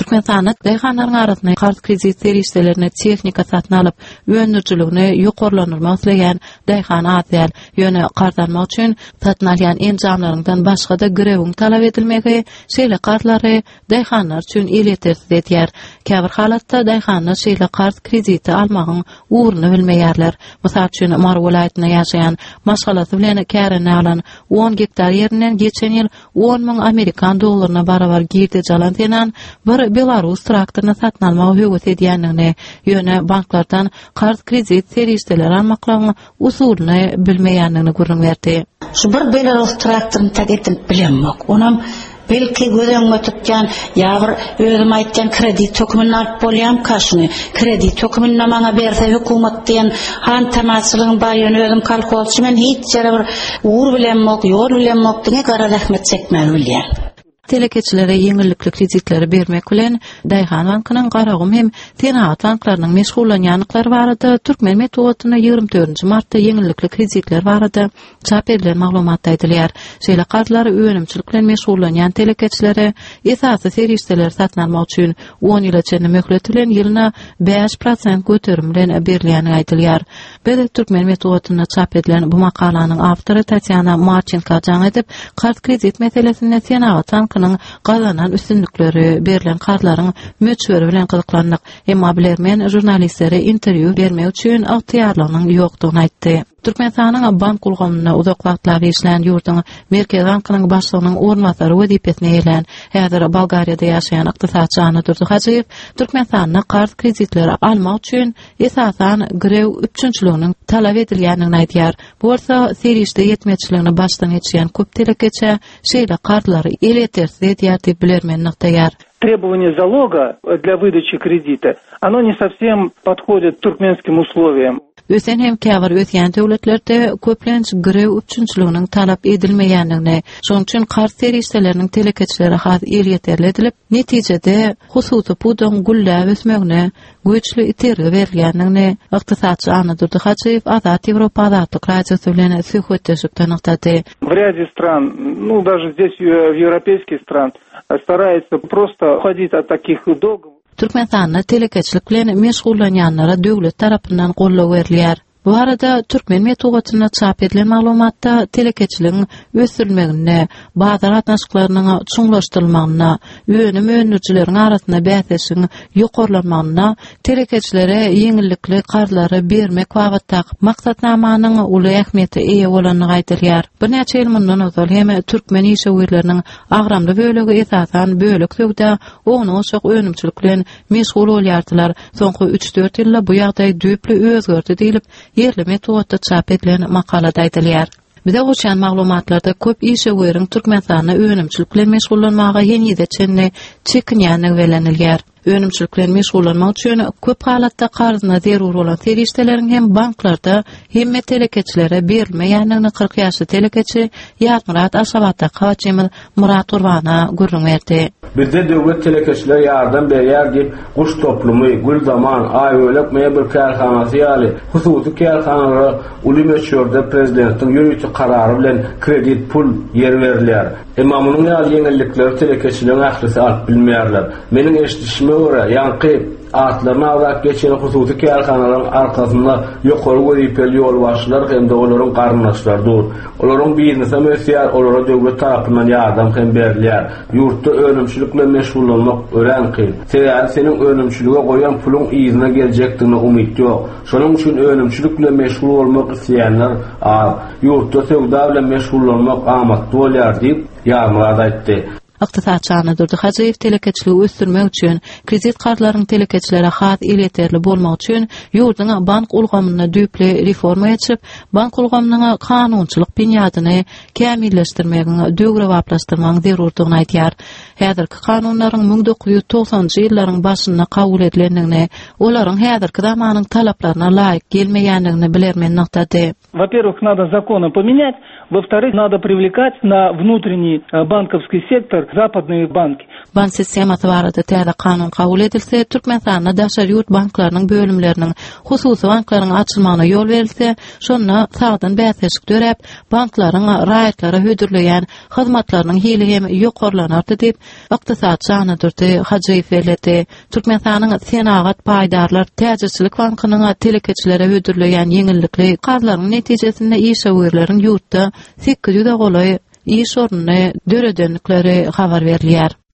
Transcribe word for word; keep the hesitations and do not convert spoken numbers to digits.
Türkmenistanyň daýhanlaryň arasynda kart kredit serişlerini tehnika satyn alyp, öňürçiligini ýokarlandyrmak isleýän daýhan azýal. Ýöne kartlanmak üçin satyn alýan enjamlaryňdan başga da girewiň talap edilmegi şeýle kartlary daýhanlar üçin ýetersiz edýär. Käbir halatda daýhanlar şeýle kart krediti almagyň uğruny bilmeýärler. Mysal üçin Mar welaýatyna ýaşaýan maşgalasy bilen kärini alan on gektar ýerinden geçen ýyl on ming Amerikan dollaryna barabar girdi jalan denan bir Belarus traktoryny satyn almagy höwes edýändigini, ýöne banklardan kart kredit serişleri almaklaryň usulyny bilmeýändigini görüň berdi. Şu bir Belarus traktoryny tagetip bilenmek, onam belki gözüňe tutýan ýa-bir özüm aýtjan kredit tökümini alyp bolýam kaşyny. Kredit tökümini maňa berse hökümet diýen han tamaşalygyň baýyny özüm kalkulçy men hiç jere bir uğur bilenmek, ýol bilenmek diňe gara rahmet çekmäli bilýär. Telekeçilere ýeňillikli kreditleri bermek bilen Daýhan bankynyň garagym hem Tenaat banklarynyň meşgullanýanlyklary barada Türkmen metodyna ýygrimi dördünji martda ýeňillikli kreditler barada çap edilen maglumat aýdylýar. Şeýle kartlary öňümçilik bilen meşgullanýan telekeçilere esasy serişdeler satyn almak üçin on ýyla çenli möhlet bilen ýylyna beş prosent göterim bilen berilýäni aýdylýar. Bir Türkmen metodyna çap edilen bu makalanyň awtory Tatyana Marchenko jaň edip, kart kredit meselesinde Tenaat gazanan üstünlükleri berilen kartlaryň möçberi bilen gyzyklandyk. Emma bilermen jurnalistlere interview bermek üçin agtyarlygynyň ýokdugyny aýtdy. Türkmenistanyň bank ulgamyna uzak wagtlar işlän ýurduň Merkez bankynyň başlygynyň ornwasary wezipetine ýelen häzir Bolgariýada ýaşaýan ykdysatçy Anatol Hajaýew Türkmenistanyň kart kreditleri almak üçin esasan girew üçünçiliginiň talap edilýändigini aýdýar. Bu bolsa serişde ýetmekçiligini başdan geçirýän köp telekeçe şeýle kartlary ýetersiz edýär diýip bilermen nykdaýar. Требование залога для выдачи кредита, оно не совсем подходит туркменским условиям. Ösen hem käbir ötýän döwletlerde köplenç girew üçünçiliginiň talap edilmeýändigini, şoň üçin kart serişleriniň telekeçilere has ýeterli edilip, netijede hususy pudyň güllä ösmegine güýçli itergi berilýändigini ykdysatçy Anatol Hajaýew Azat Ýewropa Azatlyk radiosy bilen söhbetleşip tanykdy. В ряде стран, ну даже здесь в европейских стран, старается просто уходить от таких договоров. Türkmenistanyň telekeçilik bilen meşgullanýanlara döwlet tarapyndan gollaw berilýär. Bu arada Türkmen metodyna çap edilen maglumatda telekeçiligiň ösürilmegine, bazar atnaşyklarynyň çuňlaşdyrylmagyna, öňüm öňürçileriň arasynda bäsleşiň ýokarlanmagyna, telekeçilere ýeňillikli kartlary bermek wagtda maksatnamanyň uly ähmiýeti eýe bolanyny aýdylýar. Bir näçe ýyl mundan öňe hem Türkmen işgirleriniň agramly bölegi esasan bölek söwda oňa oşak öňümçilik bilen meşgul bolýardylar. Soňky üç dört ýylda bu ýagdaý düýpli özgerdi diýilip yerli metodda çap edilen makalada aýdylýar. Bize goşan maglumatlarda köp işgirleriň Türkmenistanyň öňümçilik bilen meşgullanmagy ýeňide çenli çekinýänligi belenilýär. Öňümçilik bilen meşgullanmak üçin köp halatda garzyna zerur bolan serişdeleriň hem banklarda hem telekeçilere berilmeýändigini kırk ýaşly telekeçi Ýazmurat Aşgabatda Haçymyl Murat Gurbana görüň berdi. Bizde döwlet telekeçiler ýardam berýär diýip guş toplumy gül zaman aý ölek meýe bir kärhanasy ýaly hususy kärhanalary uly meşhurda prezidentiň ýürüýçi karary bilen kredit pul ýer berilýär. Emma munyň ýaly ýeňillikleri telekeçileriň ahlysy alyp bilmeýärler. Meniň eşitişime görä ýanky atlarına avrak geçen hususy kärhanalaryň arkasynda ýokary wezipeli ýol başlar hem de olaryň garnaşlardyr. Olaryň biznese möhsiýär, olara döwlet tarapyndan ýardam hem berilýär. Ýurtda öňümçilik bilen meşgullanmak ören kyn. Sen seniň öňümçilige goýan puluň ýyzyna geljekdigine umyt ýok. Şonuň üçin öňümçilik bilen meşgul bolmak isleýänler az. Ýurtda sowda bilen meşgullanmak amatly bolýar diýip ýarmylar aýtdy. Ykdysatçy Anatol Hajaýew telekeçiligi ösdürmek üçin kredit kartlarynyň telekeçilere has ýeterli bolmak üçin ýurduň bank ulgamyna düýpli reforma geçirip, bank ulgamynyň kanunçylyk binýadyny kämilleşdirmegiň döwre waplaşdyrmagyň zerurdygyny aýdýar. Häzirki kanunlaryň ming dokuz ýüz togsanjy ýyllaryň başynda kabul edilendigini, olaryň häzirki zamanyň talaplaryna laýyk gelmeýändigini bilermen noktada. Во-первых, надо законы поменять, во-вторых, надо привлекать на внутренний банковский сектор западные банки. Bank sistematy barada täze kanun kabul edilse, Türkmenistanda daşary ýurt banklarynyň bölümleriniň hususy banklaryň açylmagyna ýol berilse, şonda sagdan bäsleşik dörep, banklaryň raýatlara hödürleýän hyzmatlarynyň hili hem ýokarlanardy diýip ykdysatçy Anadurdy Hajyýew belirtdi. Türkmenistanyň senagat paýdarlar täzeçilik bankynyň telekeçilere hödürleýän ýeňillikli karlaryň netijesinde iş öwürleriň ýurtda sekiz ýüze golay iş ornuny döredenlikleri habar berilýär.